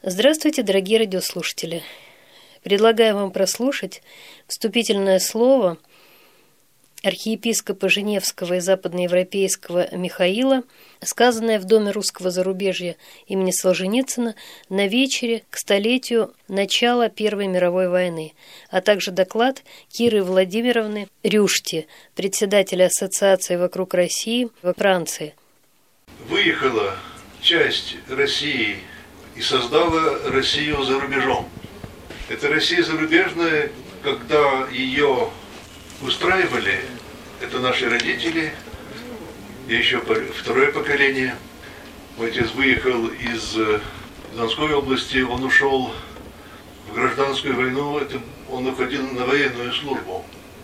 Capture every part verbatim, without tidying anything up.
Здравствуйте, дорогие радиослушатели! Предлагаю вам прослушать вступительное слово архиепископа Женевского и западноевропейского Михаила, сказанное в Доме русского зарубежья имени Солженицына на вечере к столетию начала Первой мировой войны, а также доклад Киры Владимировны Рюшти, председателя Ассоциации «Вокруг России» во Франции. Выехала часть России и создала Россию за рубежом. Эта Россия зарубежная, когда ее устраивали, это наши родители, и еще второе поколение. Мой отец выехал из Донской области, он ушел в гражданскую войну, это он уходил на военную службу.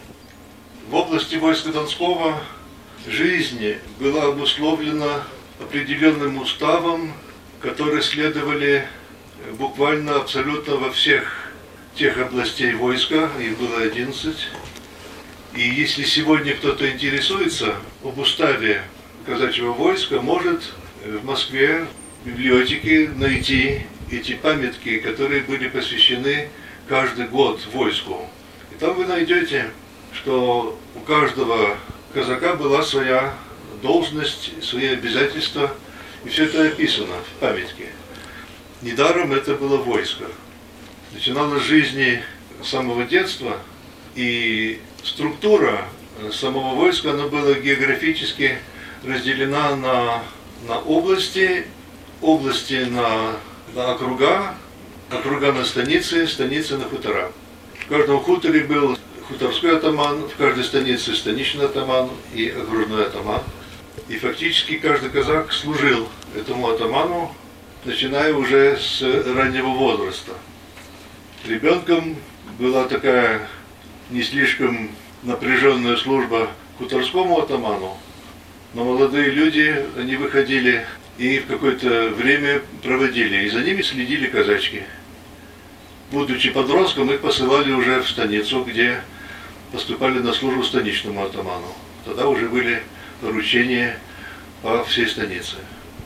В области войска Донского жизнь была обусловлена определенным уставом, которые следовали буквально абсолютно во всех тех областей войска, их было одиннадцать. И если сегодня кто-то интересуется об уставе казачьего войска, может в Москве в библиотеке найти эти памятки, которые были посвящены каждый год войску. И там вы найдете, что у каждого казака была своя должность, свои обязательства, и все это описано в памятке. Недаром это было войско. Начиналось с жизни с самого детства, и структура самого войска, она была географически разделена на, на области, области на, на округа, округа на станицы, станицы на хутора. В каждом хуторе был хуторской атаман, в каждой станице станичный атаман и окружной атаман. И фактически каждый казак служил этому атаману, начиная уже с раннего возраста. Ребенком была такая не слишком напряженная служба хуторскому атаману, но молодые люди, они выходили и в какое-то время проводили, и за ними следили казачки. Будучи подростком, их посылали уже в станицу, где поступали на службу станичному атаману. Тогда уже были поручения по всей станице.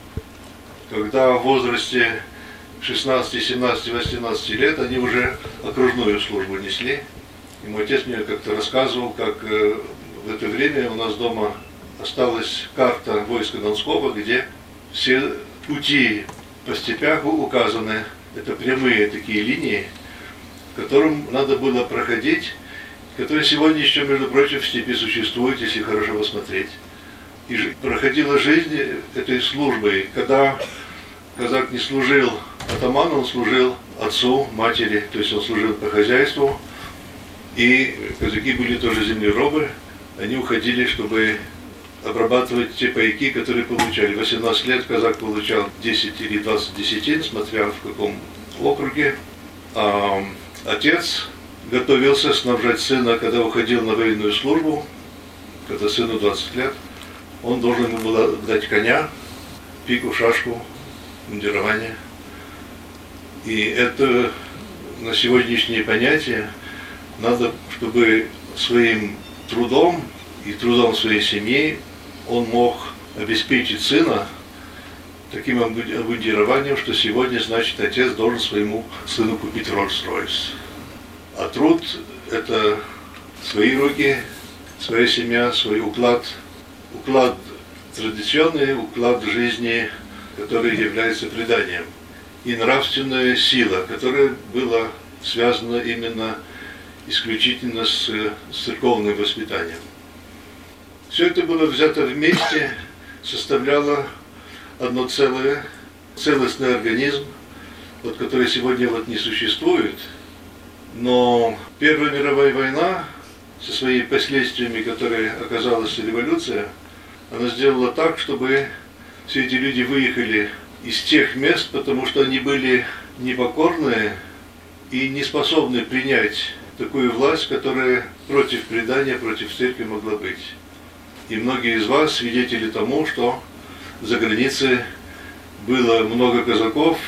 Когда в возрасте шестнадцати, семнадцати, восемнадцати лет они уже окружную службу несли. И мой отец мне как-то рассказывал, как в это время у нас дома осталась карта войска Донского, где все пути по степях указаны. Это прямые такие линии, которым надо было проходить, которые сегодня еще, между прочим, в степи существуют, если хорошо посмотреть. И проходила жизнь этой службой. Когда казак не служил атаману, он служил отцу, матери, то есть он служил по хозяйству. И казаки были тоже землеробы, они уходили, чтобы обрабатывать те пайки, которые получали. В восемнадцать лет казак получал десять или двадцать десятин, смотря в каком округе. А отец готовился снабжать сына, когда уходил на военную службу, когда сыну двадцать лет. Он должен ему был дать коня, пику, шашку, мундирование. И это на сегодняшние понятия надо, чтобы своим трудом и трудом своей семьи он мог обеспечить сына таким обмундированием, что сегодня, значит, отец должен своему сыну купить Роллс-Ройс. А труд – это свои руки, своя семья, свой уклад, уклад традиционный, уклад жизни, который является преданием. И нравственная сила, которая была связана именно исключительно с, с церковным воспитанием. Все это было взято вместе, составляло одно целое, целостный организм, вот, который сегодня вот не существует. Но Первая мировая война со своими последствиями, которые оказалась революция, она сделала так, чтобы все эти люди выехали из тех мест, потому что они были непокорные и не способны принять такую власть, которая против предания, против церкви могла быть. И многие из вас свидетели тому, что за границей было много казаков,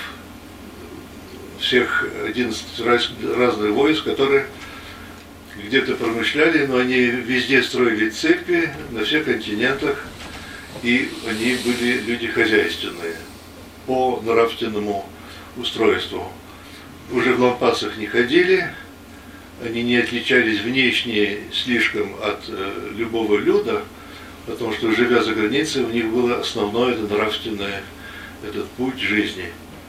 всех одиннадцать разных войск, которые где-то промышляли, но они везде строили церкви, на всех континентах, и они были люди хозяйственные по нравственному устройству. Уже в лампасах не ходили, они не отличались внешне слишком от э, любого люда, потому что, живя за границей, у них было основное, это нравственное, этот путь жизни.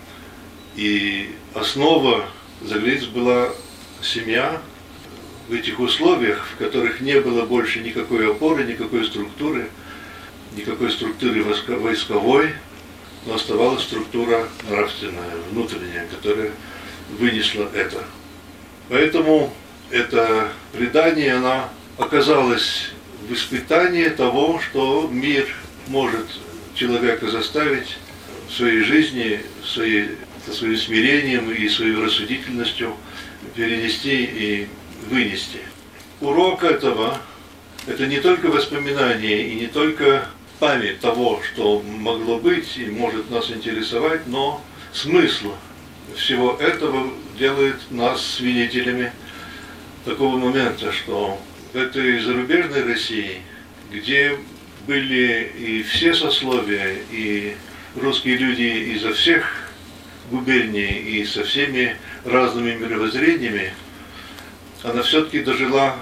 И основа за границей была семья. В этих условиях, в которых не было больше никакой опоры, никакой структуры, никакой структуры войсковой, но оставалась структура нравственная, внутренняя, которая вынесла это. Поэтому это предание, оно оказалось в испытании того, что мир может человека заставить в своей жизни, своей, своим смирением и своей рассудительностью перенести и вынести. Урок этого – это не только воспоминание и не только память того, что могло быть и может нас интересовать, но смысл всего этого делает нас свидетелями такого момента, что в этой зарубежной России, где были и все сословия, и русские люди изо всех губерний, и со всеми разными мировоззрениями, она все-таки дожила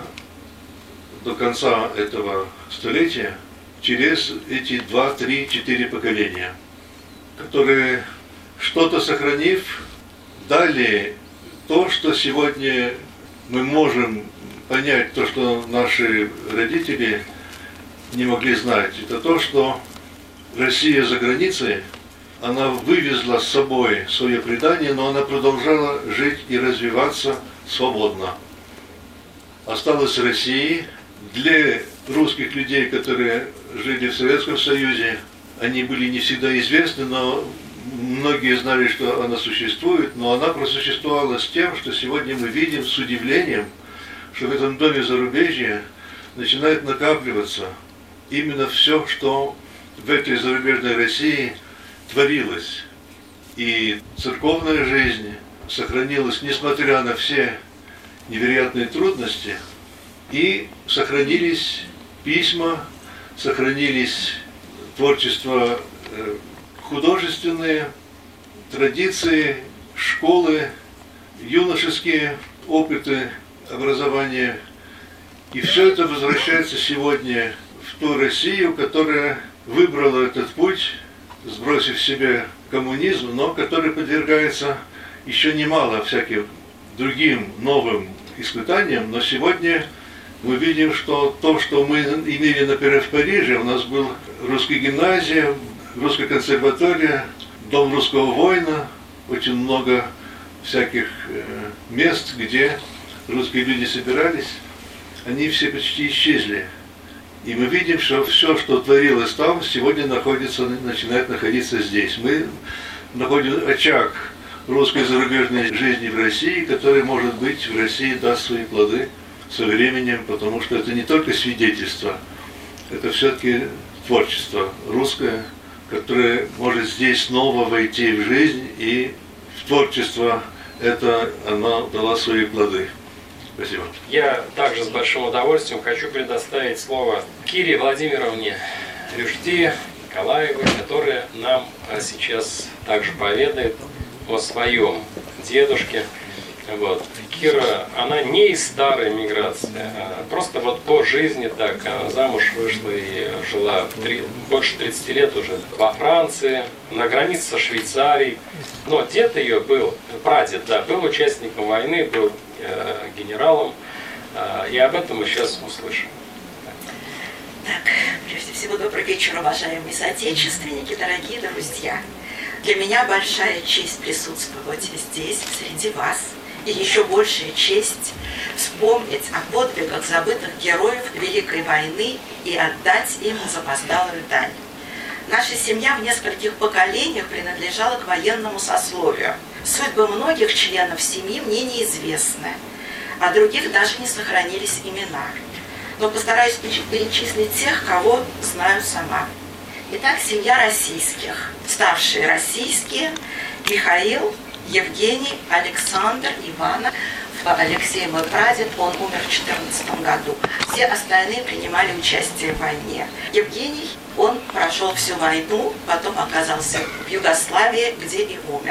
до конца этого столетия через эти два, три, четыре поколения, которые, что-то сохранив, дали то, что сегодня мы можем понять, то, что наши родители не могли знать. Это то, что Россия за границей, она вывезла с собой свое предание, но она продолжала жить и развиваться свободно. Осталась в России. Для русских людей, которые жили в Советском Союзе, они были не всегда известны, но многие знали, что она существует, но она просуществовала с тем, что сегодня мы видим с удивлением, что в этом доме зарубежья начинает накапливаться именно все, что в этой зарубежной России творилось. И церковная жизнь сохранилась, несмотря на все невероятные трудности, и сохранились письма, сохранились творчества художественные, традиции, школы, юношеские опыты образования. И все это возвращается сегодня в ту Россию, которая выбрала этот путь, сбросив себе коммунизм, но который подвергается еще немало всяким другим новым испытаниям. Но сегодня мы видим, что то, что мы имели, например, в Париже, у нас была русская гимназия, русская консерватория, дом русского воина, очень много всяких мест, где русские люди собирались, они все почти исчезли. И мы видим, что все, что творилось там, сегодня находится, начинает находиться здесь. Мы находим очаг русской зарубежной жизни в России, который, может быть, в России даст свои плоды со временем, потому что это не только свидетельство, это все-таки творчество русское, которое может здесь снова войти в жизнь, и в творчество это оно дало свои плоды. Спасибо. Я также с большим удовольствием хочу предоставить слово Кире Владимировне Рюшди Николаевой, которая нам сейчас также поведает о своем дедушке. Вот. Кира, она не из старой миграции, а просто вот по жизни так. Она замуж вышла и жила три, больше тридцати лет уже во Франции, на границе со Швейцарией. Но дед ее был, прадед, да, был участником войны, был э, генералом. Э, и об этом мы сейчас услышим. Так, прежде всего, добрый вечер, уважаемые соотечественники, дорогие друзья. Для меня большая честь присутствовать здесь, среди вас. И еще большая честь вспомнить о подвигах забытых героев Великой войны и отдать им запоздалую дань. Наша семья в нескольких поколениях принадлежала к военному сословию. Судьбы многих членов семьи мне неизвестны, а других даже не сохранились имена. Но постараюсь перечислить тех, кого знаю сама. Итак, семья Российских. Старшие российские: Михаил, Евгений, Александр, Ивана. Алексей, мой прадед, он умер в четырнадцатом году. Все остальные принимали участие в войне. Евгений, он прошел всю войну, потом оказался в Югославии, где и умер.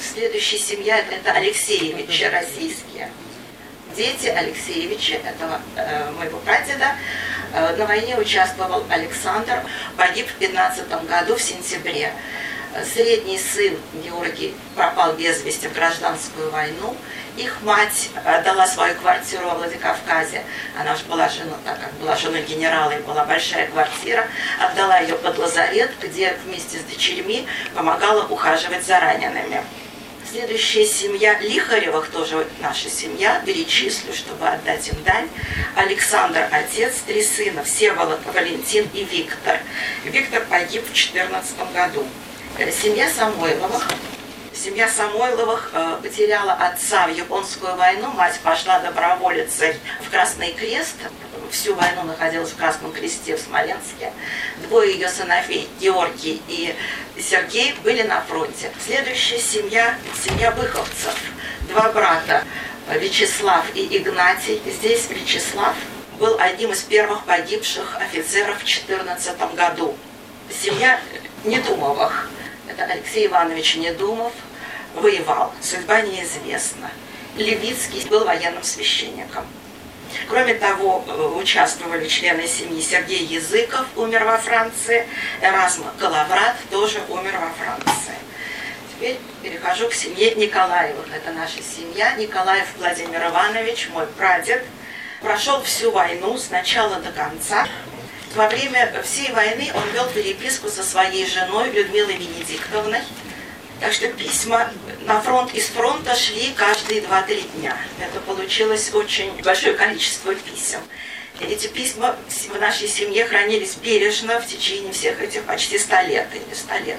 Следующая семья – это Алексеевичи российские. Дети Алексеевича, этого э, моего прадеда, э, на войне участвовал Александр, погиб в пятнадцатом году в сентябре. Средний сын Георгий пропал без вести в гражданскую войну. Их мать отдала свою квартиру во Владикавказе. Она уже была женой, так как была женой генерала, и была большая квартира. Отдала ее под лазарет, где вместе с дочерьми помогала ухаживать за ранеными. Следующая семья Лихаревых, тоже наша семья, перечислю, чтобы отдать им дань. Александр, отец, три сына, Всеволод, Валентин и Виктор. Виктор погиб в две тысячи четырнадцатом году. Семья Самойловых. Семья Самойловых э, потеряла отца в Японскую войну. Мать пошла доброволицей в Красный Крест. Всю войну находилась в Красном Кресте в Смоленске. Двое ее сыновей, Георгий и Сергей, были на фронте. Следующая семья, семья Быховцев. Два брата, Вячеслав и Игнатий. Здесь Вячеслав был одним из первых погибших офицеров в две тысячи четырнадцатом году. Семья Недумовых. Это Алексей Иванович Недумов, воевал. Судьба неизвестна. Левицкий был военным священником. Кроме того, участвовали члены семьи Сергей Языков, умер во Франции, Эразм Коловрат тоже умер во Франции. Теперь перехожу к семье Николаевых. Это наша семья. Николаев Владимир Иванович, мой прадед, прошел всю войну с начала до конца. Во время всей войны он вел переписку со своей женой Людмилой Венедиктовной. Так что письма на фронт из фронта шли каждые два-три дня. Это получилось очень большое количество писем. И эти письма в нашей семье хранились бережно в течение всех этих почти ста лет или ста лет.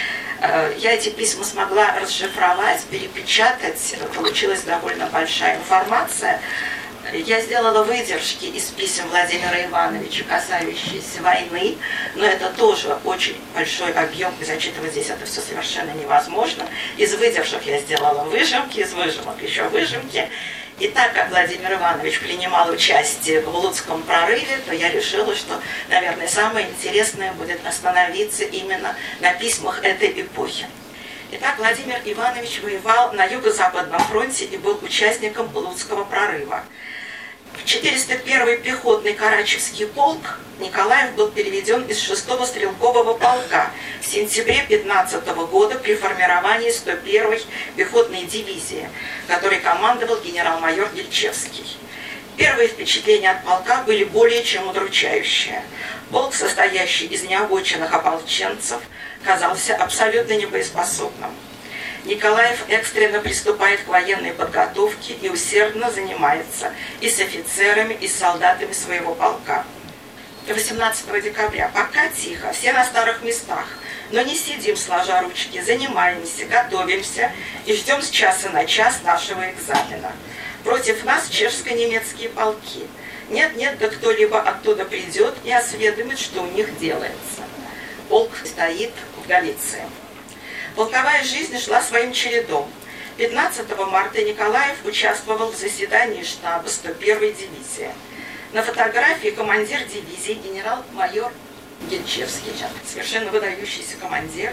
Я эти письма смогла расшифровать, перепечатать. Получилась довольно большая информация. Я сделала выдержки из писем Владимира Ивановича, касающиеся войны, но это тоже очень большой объем, и зачитывать здесь это все совершенно невозможно. Из выдержек я сделала выжимки, из выжимок еще выжимки. И так как Владимир Иванович принимал участие в Луцком прорыве, то я решила, что, наверное, самое интересное будет остановиться именно на письмах этой эпохи. Итак, Владимир Иванович воевал на Юго-Западном фронте и был участником Луцкого прорыва. В четыреста первый пехотный Карачевский полк Николаев был переведен из шестого стрелкового полка в сентябре пятнадцатого года при формировании сто первой пехотной дивизии, которой командовал генерал-майор Ельчевский. Первые впечатления от полка были более чем удручающие. Полк, состоящий из необученных ополченцев, казался абсолютно небоеспособным. Николаев экстренно приступает к военной подготовке и усердно занимается и с офицерами, и с солдатами своего полка. восемнадцатого декабря. Пока тихо, все на старых местах, но не сидим сложа ручки, занимаемся, готовимся и ждем с часа на час нашего экзамена. Против нас чешско-немецкие полки. Нет-нет, да кто-либо оттуда придет и осведомит, что у них делается. Полк стоит в Галиции. Полковая жизнь шла своим чередом. пятнадцатого марта Николаев участвовал в заседании штаба сто первой дивизии. На фотографии командир дивизии генерал-майор Ельчевский, совершенно выдающийся командир,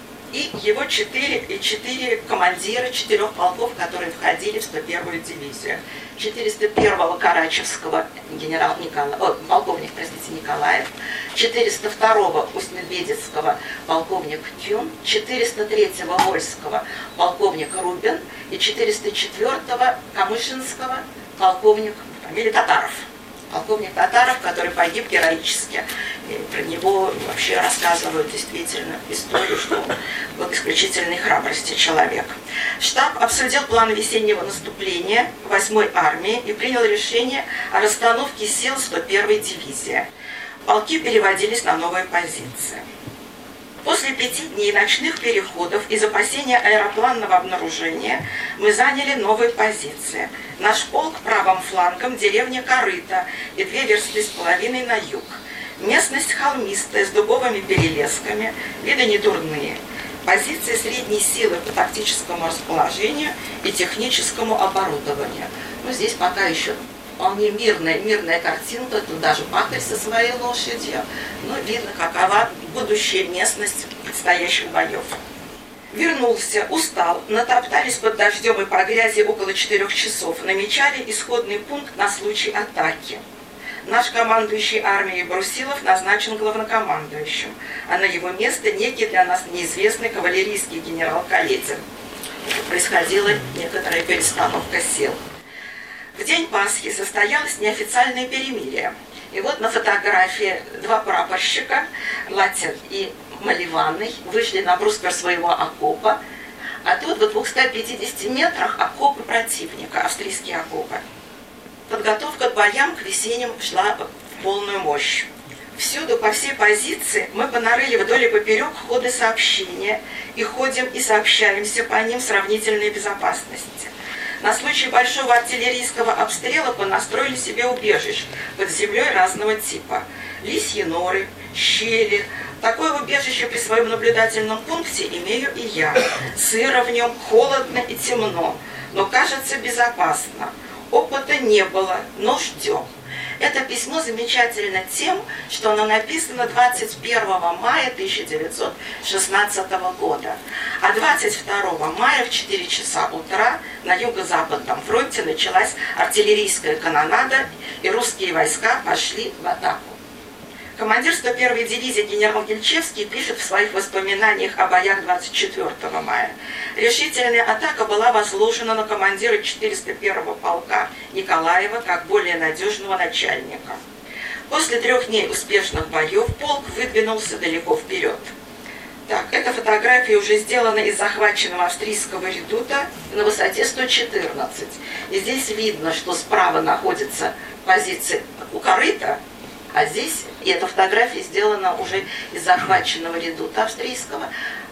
и его четыре, четыре командира четырех полков, которые входили в сто первую дивизию. четыреста первого Карачевского генерал Николаев, о, полковник, простите, Николаев, четыреста второго Усть-Медведецкого полковник Тюн, четыреста третьего Вольского полковник Рубин и четыреста четвёртого Камышинского полковник, фамилия Татаров. Полковник Татаров, который погиб героически. И про него вообще рассказывают действительно историю, что он был исключительной храбрости человек. Штаб обсудил план весеннего наступления восьмой армии и принял решение о расстановке сил сто первой дивизии. Полки переводились на новые позиции. После пяти дней ночных переходов и запасения аэропланного обнаружения мы заняли новые позиции. Наш полк правым флангом деревня Корыто и две версты с половиной на юг. Местность холмистая, с дубовыми перелесками, виды недурные. Позиции средней силы по тактическому расположению и техническому оборудованию. Ну, здесь пока еще вполне мирная, мирная картинка, тут даже пахарь со своей лошадью. Ну, видно, какова будущая местность предстоящих боев. Вернулся, устал, натоптались под дождем и по грязи около четырех часов, намечали исходный пункт на случай атаки. Наш командующий армией Брусилов назначен главнокомандующим, а на его место некий для нас неизвестный кавалерийский генерал Каледин. Происходила некоторая перестановка сил. В день Пасхи состоялось неофициальное перемирие. И вот на фотографии два прапорщика, Латин и Маливанный, вышли на бруствер своего окопа, а тут в двухстах пятидесяти метрах окопы противника, австрийские окопы. Подготовка к боям к весенним шла в полную мощь. Всюду, по всей позиции, мы понарыли вдоль и поперек ходы сообщения и ходим и сообщаемся по ним в сравнительной безопасности. На случай большого артиллерийского обстрела понастроили себе убежищ под землей разного типа. Лисьи норы, щели. Такое убежище при своем наблюдательном пункте имею и я. Сыро в нем, холодно и темно, но кажется безопасно. Опыта не было, но ждем. Это письмо замечательно тем, что оно написано двадцать первого мая тысяча девятьсот шестнадцатого года. А двадцать второго мая в четыре часа утра на юго-западном фронте началась артиллерийская канонада, и русские войска пошли в атаку. Командир сто первой дивизии генерал Гельчевский пишет в своих воспоминаниях о боях двадцать четвёртого мая. Решительная атака была возложена на командира четыреста первого полка Николаева как более надежного начальника. После трех дней успешных боев полк выдвинулся далеко вперед. Так, эта фотография уже сделана из захваченного австрийского редута на высоте сто четырнадцать. И здесь видно, что справа находится позиция у корыта, а здесь, и эта фотография сделана уже из захваченного редута австрийского,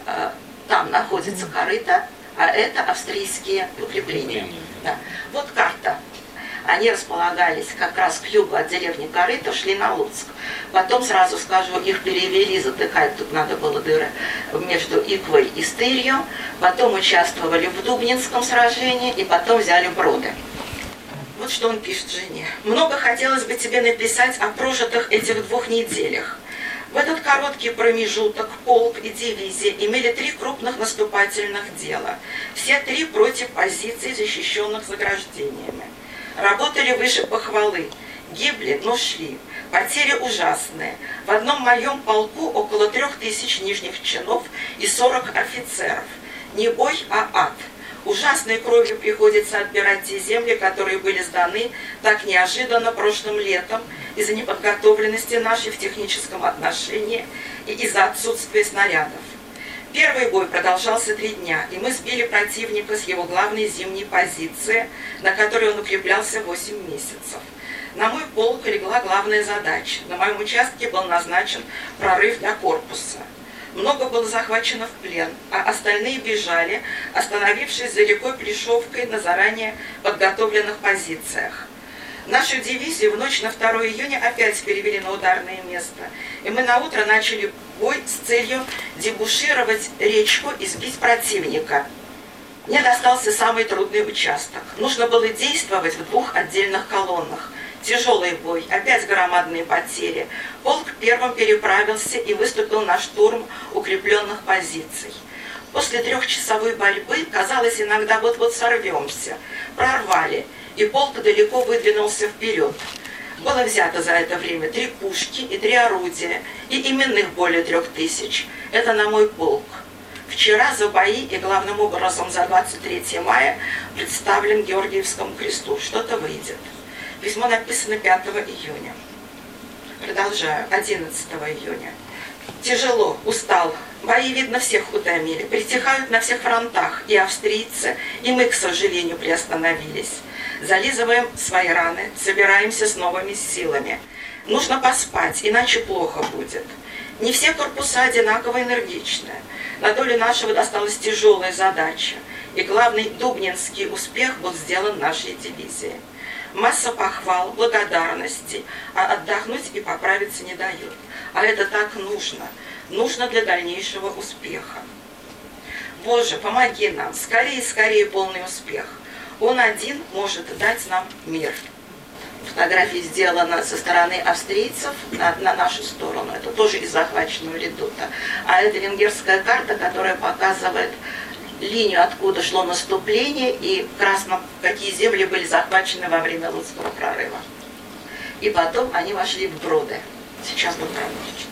там находится корыто, а это австрийские укрепления. Да. Вот карта. Они располагались как раз к югу от деревни Корыто, шли на Луцк. Потом, сразу скажу, их перевели, затыкать тут надо было дыры между Иквой и Стырью. Потом участвовали в Дубнинском сражении и потом взяли Броды. Вот что он пишет жене. «Много хотелось бы тебе написать о прожитых этих двух неделях. В этот короткий промежуток полк и дивизия имели три крупных наступательных дела. Все три против позиций, защищенных заграждениями. Работали выше похвалы. Гибли, но шли. Потери ужасные. В одном моем полку около трех тысяч нижних чинов и сорок офицеров. Не бой, а ад. Ужасной кровью приходится отбирать те земли, которые были сданы так неожиданно прошлым летом из-за неподготовленности нашей в техническом отношении и из-за отсутствия снарядов. Первый бой продолжался три дня, и мы сбили противника с его главной зимней позиции, на которой он укреплялся восемь месяцев. На мой полк легла главная задача. На моем участке был назначен прорыв до корпуса. Много было захвачено в плен, а остальные бежали, остановившись за рекой Плешовкой на заранее подготовленных позициях. Нашу дивизию в ночь на второе июня опять перевели на ударное место, и мы наутро начали бой с целью дебушировать речку и сбить противника. Мне достался самый трудный участок. Нужно было действовать в двух отдельных колоннах. Тяжелый бой, опять громадные потери. Полк первым переправился и выступил на штурм укрепленных позиций. После трехчасовой борьбы, казалось, иногда вот-вот сорвемся. Прорвали, и полк далеко выдвинулся вперед. Было взято за это время три пушки и три орудия, и именных более трех тысяч. Это на мой полк. Вчера за бои и главным образом за двадцать третье мая представлен Георгиевскому кресту. Что-то выйдет. Письмо написано пятого июня. Продолжаю. одиннадцатого июня. Тяжело, устал. Бои, видно, всех утомили. Притихают на всех фронтах. И австрийцы, и мы, к сожалению, приостановились. Зализываем свои раны, собираемся с новыми силами. Нужно поспать, иначе плохо будет. Не все корпуса одинаково энергичны. На долю нашего досталась тяжелая задача. И главный дубнинский успех был сделан нашей дивизией. Масса похвал, благодарностей, а отдохнуть и поправиться не дают. А это так нужно. Нужно для дальнейшего успеха. Боже, помоги нам, скорее и скорее полный успех. Он один может дать нам мир. Фотография сделана со стороны австрийцев на, на нашу сторону. Это тоже из захваченного редута. А это венгерская карта, которая показывает линию, откуда шло наступление, и красно, какие земли были захвачены во время Луцкого прорыва. И потом они вошли в Броды. Сейчас буду читать.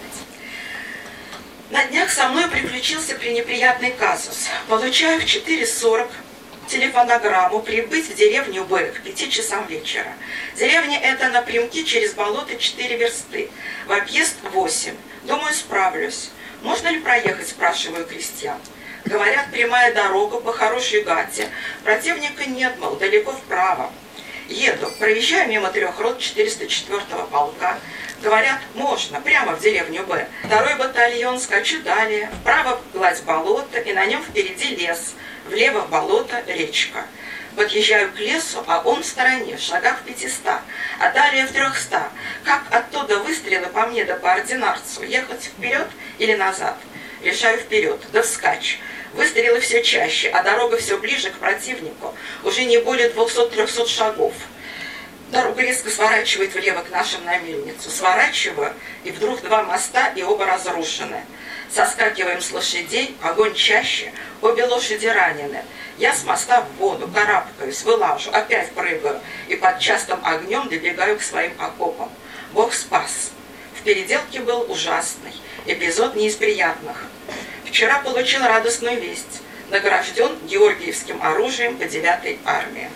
На днях со мной приключился пренеприятный казус. Получаю в четыре сорок телефонограмму прибыть в деревню Б к пяти часам вечера. Деревня эта напрямки через болото четыре версты, в объезд восемь. Думаю, справлюсь. Можно ли проехать, спрашиваю крестьян. Говорят, прямая дорога по хорошей гате. Противника нет, мол, далеко вправо. Еду, проезжаю мимо трех рот четыреста четвёртого полка. Говорят, можно, прямо в деревню Б. Второй батальон, скачу далее. Вправо гладь болото, и на нем впереди лес. Влево болото, речка. Подъезжаю к лесу, а он в стороне, в шагах в пятиста, а далее в трехста. Как оттуда выстрелы по мне да по ординарцу? Ехать вперед или назад? Решаю вперед, да вскачь. Выстрелы все чаще, а дорога все ближе к противнику. Уже не более двухсот-трехсот шагов. Дорога резко сворачивает влево к нашим на мельницу. Сворачиваю, и вдруг два моста, и оба разрушены. Соскакиваем с лошадей, огонь чаще, обе лошади ранены. Я с моста в воду, карабкаюсь, вылажу, опять прыгаю, и под частым огнем добегаю к своим окопам. Бог спас. В переделке был ужасный, эпизод не из приятных. Вчера получил радостную весть. Награжден георгиевским оружием по девятой армии.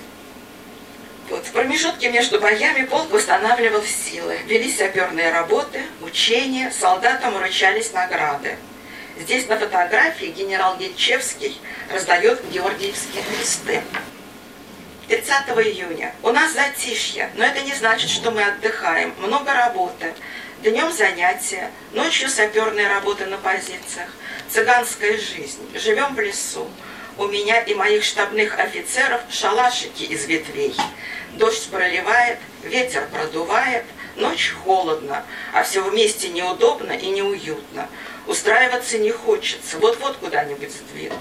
Вот, в промежутке между боями полк восстанавливал силы. Велись саперные работы, учения, солдатам вручались награды. Здесь на фотографии генерал Гельчевский раздает георгиевские кресты. тридцатого июня. У нас затишье, но это не значит, что мы отдыхаем. Много работы. Днем занятия, ночью саперные работы на позициях. Цыганская жизнь. Живем в лесу. У меня и моих штабных офицеров шалашики из ветвей. Дождь проливает, ветер продувает, ночь холодно, а все вместе неудобно и неуютно. Устраиваться не хочется, вот-вот куда-нибудь сдвинут.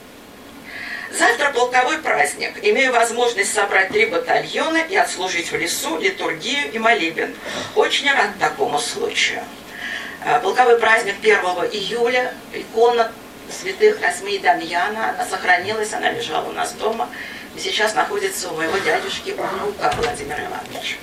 Завтра полковой праздник. Имею возможность собрать три батальона и отслужить в лесу литургию и молебен. Очень рад такому случаю. Полковой праздник первого июля, икона святых Косьмы и Дамьяна, она сохранилась, она лежала у нас дома, и сейчас находится у моего дядюшки внука Владимира Ивановича.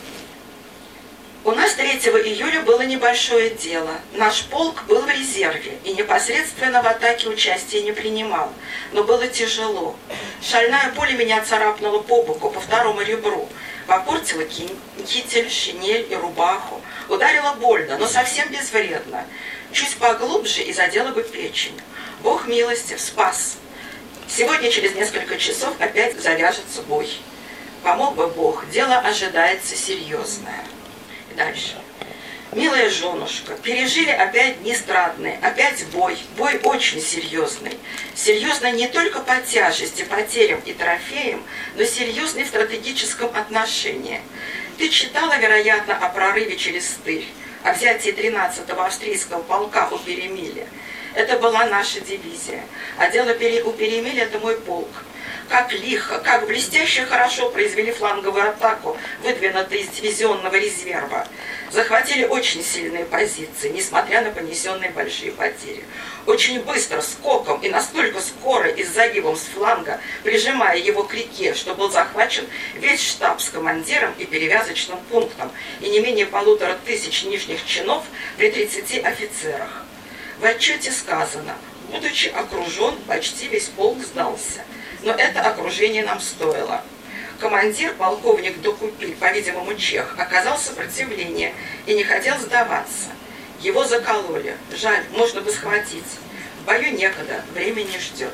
У нас третьего июля было небольшое дело. Наш полк был в резерве и непосредственно в атаке участия не принимал, но было тяжело. Шальная пуля меня царапнула по боку, по второму ребру, попортила китель, шинель и рубаху. Ударила больно, но совсем безвредно. Чуть поглубже и задела бы печень. Бог милостив, спас. Сегодня через несколько часов опять завяжется бой. Помог бы Бог, дело ожидается серьезное. И дальше. Милая женушка, пережили опять дни страдные, опять бой. Бой очень серьезный. Серьезный не только по тяжести, потерям и трофеям, но серьезный в стратегическом отношении. Ты читала, вероятно, о прорыве через Стырь, о взятии тринадцатого австрийского полка у Перемиля. Это была наша дивизия. А дело у Перемиля – это мой полк. Как лихо, как блестяще хорошо произвели фланговую атаку, выдвинутую из дивизионного резерва. Захватили очень сильные позиции, несмотря на понесенные большие потери. Очень быстро, скоком и настолько скоро и с загибом с фланга, прижимая его к реке, что был захвачен весь штаб с командиром и перевязочным пунктом, и не менее полутора тысяч нижних чинов при тридцати офицерах. В отчете сказано, будучи окружен, почти весь полк сдался. Но это окружение нам стоило. Командир, полковник Докупиль, по-видимому чех, оказал сопротивление и не хотел сдаваться. Его закололи. Жаль, можно бы схватить. В бою некогда, время не ждет.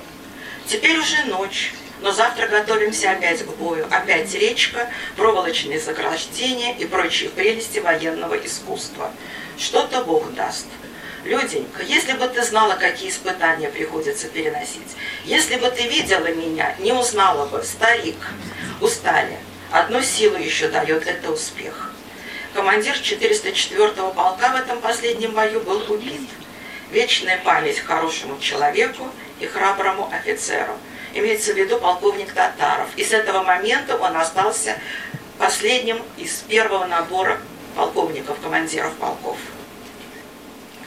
Теперь уже ночь, но завтра готовимся опять к бою. Опять речка, проволочные заграждения и прочие прелести военного искусства. Что-то Бог даст. Люденька, если бы ты знала, какие испытания приходится переносить, если бы ты видела меня, не узнала бы, старик, устали. Одну силу еще дает это успех. Командир четыреста четвёртого полка в этом последнем бою был убит. Вечная память хорошему человеку и храброму офицеру. Имеется в виду полковник Татаров. И с этого момента он остался последним из первого набора полковников, командиров полков.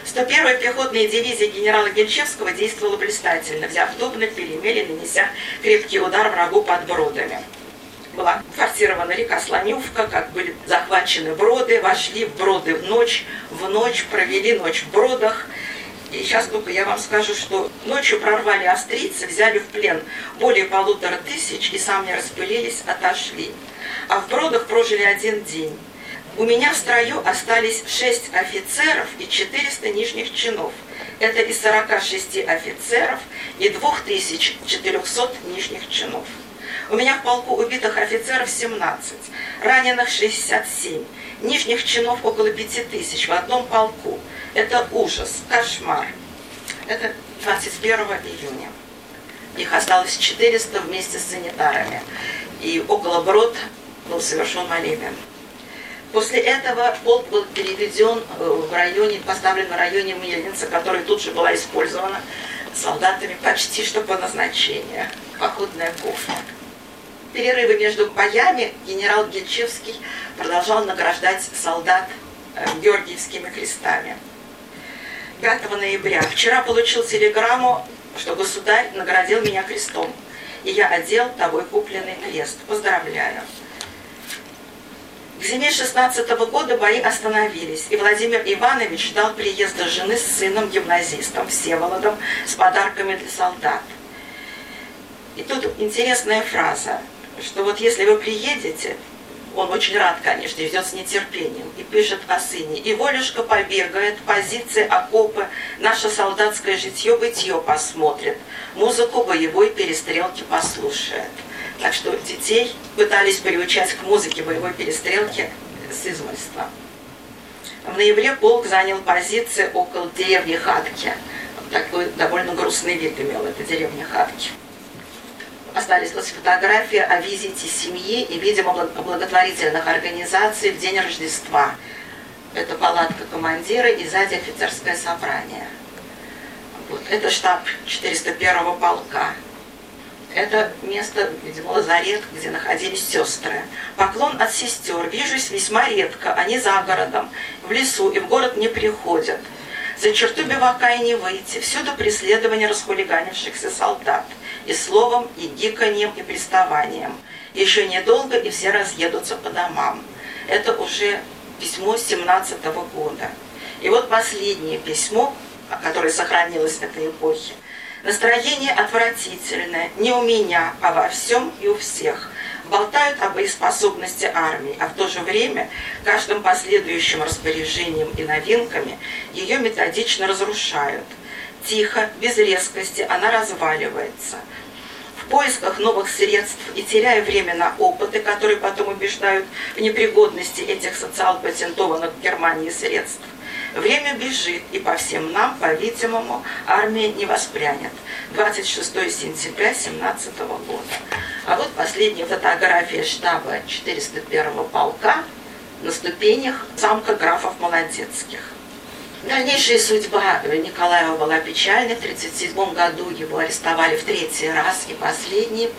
сто первая пехотная дивизия генерала Гельчевского действовала блистательно, взяв Дубны, перемели, нанеся крепкий удар врагу под Бродами. Была форсирована река Слонювка, как были захвачены Броды, вошли в Броды в ночь, в ночь провели ночь в Бродах. И сейчас только я вам скажу, что ночью прорвали австрийцы, взяли в плен более полутора тысяч и сами распылились, отошли. А в Бродах прожили один день. У меня в строю остались шесть офицеров и четыреста нижних чинов. Это из сорока шести офицеров и двух тысяч четырёхсот нижних чинов. У меня в полку убитых офицеров семнадцать, раненых шестьдесят семь, нижних чинов около пяти тысяч в одном полку. Это ужас, кошмар. Это двадцать первого июня. Их осталось четыреста вместе с санитарами. И около Брод был совершен молебен. После этого полк был переведен в районе, поставлен в районе Мельница, которая тут же была использована солдатами почти что по назначению. Походная кухня. Перерывы между боями генерал Гельчевский продолжал награждать солдат георгиевскими крестами. пятого ноября. Вчера получил телеграмму, что государь наградил меня крестом, и я одел тобой купленный крест. Поздравляю. К зиме шестнадцатого года бои остановились, и Владимир Иванович ждал приезда жены с сыном-гимназистом Всеволодом с подарками для солдат. И тут интересная фраза, что вот если вы приедете, он очень рад, конечно, ждет с нетерпением, и пишет о сыне. И Волюшка побегает, позиции, окопы, наше солдатское житье-бытье посмотрит, музыку боевой перестрелки послушает. Так что детей пытались приучать к музыке боевой перестрелки с измольства. В ноябре полк занял позиции около деревни Хатки. Такой довольно грустный вид имел эта деревня Хатки. Остались фотографии о визите семьи и, видимо, благотворительных организаций в день Рождества. Это палатка командира и сзади офицерское собрание. Вот. Это штаб четыреста первого полка. Это место, видимо, лазарет, где находились сестры. Поклон от сестер. Вижусь весьма редко. Они за городом, в лесу и в город не приходят. За черту бивака и не выйти. Всюду преследование расхулиганившихся солдат. И словом, и гиканьем, и приставанием. Еще недолго, и все разъедутся по домам. Это уже письмо семнадцатого года. И вот последнее письмо, которое сохранилось в этой эпохе. Настроение отвратительное, не у меня, а во всем и у всех. Болтают о боеспособности армии, а в то же время каждым последующим распоряжением и новинками ее методично разрушают. Тихо, без резкости она разваливается. В поисках новых средств и теряя время на опыты, которые потом убеждают в непригодности этих социал-патентованных в Германии средств. Время бежит, и по всем нам, по-видимому, армия не воспрянет. двадцать шестого сентября семнадцатого года. А вот последняя фотография штаба четыреста первого полка на ступенях замка графов Молодецких. Дальнейшая судьба Николаева была печальной. В тысяча девятьсот тридцать седьмом году его арестовали в третий раз и последний.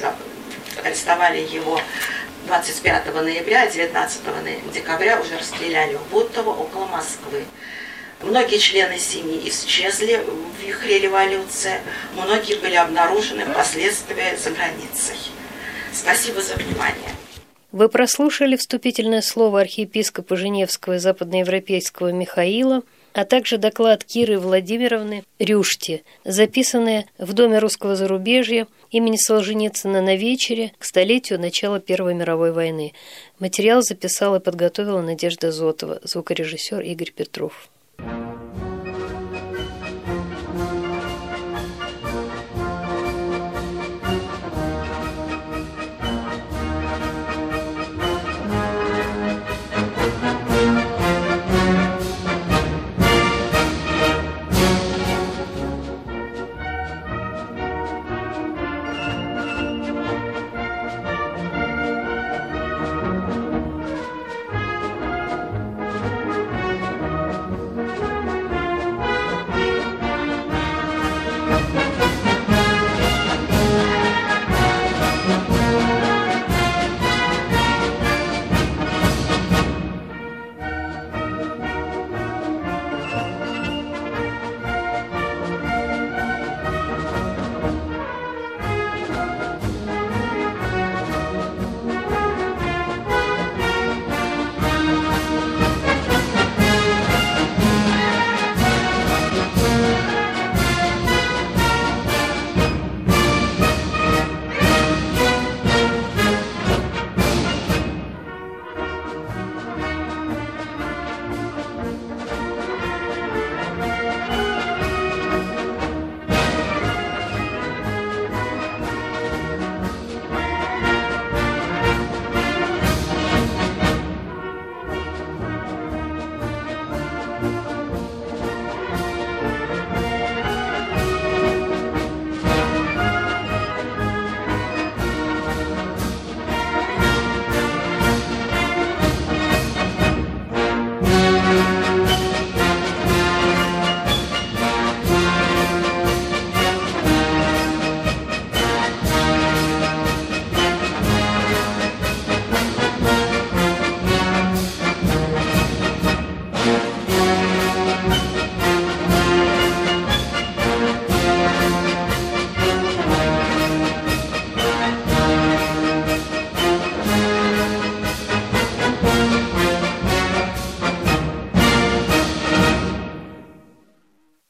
Арестовали его двадцать пятого ноября, а девятнадцатого декабря уже расстреляли в Бутово около Москвы. Многие члены семьи исчезли в вихре революции, многие были обнаружены впоследствии за границей. Спасибо за внимание. Вы прослушали вступительное слово архиепископа Женевского и западноевропейского Михаила, а также доклад Киры Владимировны Рюшти, записанное в Доме русского зарубежья имени Солженицына на вечере к столетию начала Первой мировой войны. Материал записала и подготовила Надежда Зотова, звукорежиссер Игорь Петров.